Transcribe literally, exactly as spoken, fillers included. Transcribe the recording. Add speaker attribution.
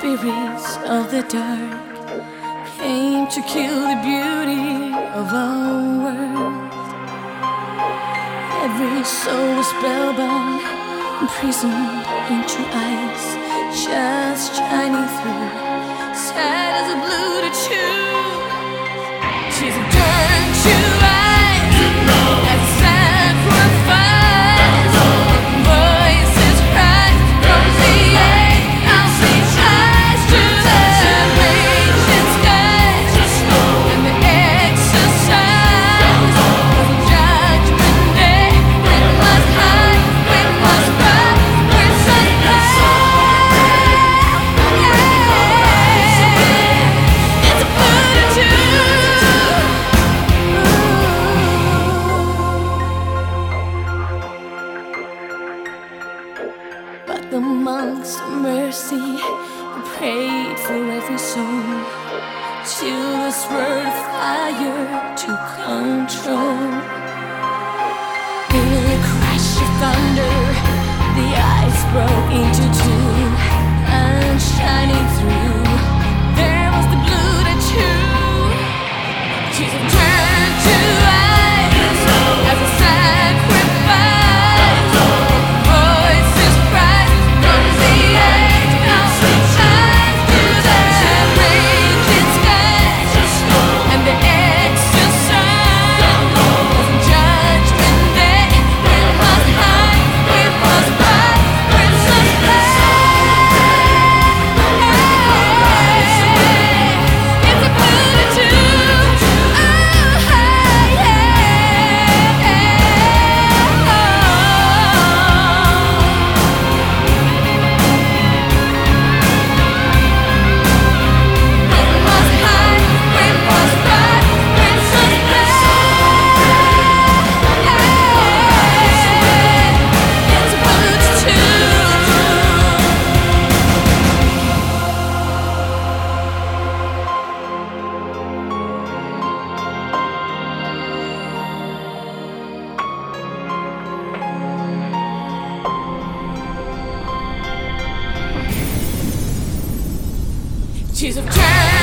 Speaker 1: spirits of the dark came to kill the beauty of our world. Every soul was spellbound, imprisoned into eyes just shining through, sad as a blue to choose. She's a turn to eyes, you know, as a sacrifice. Voices cry from the edge, I'll see eyes to the raging skies, and the exercise of the judgment day. We must hide, we must fight, we must yeah. It's a but the monks of mercy who prayed for every soul till this word of fire took control. In a crash of thunder, the ice broke into two, and shining through, there was the blue to choose. Jesus turned to eyes as a sacrifice. She's a turn.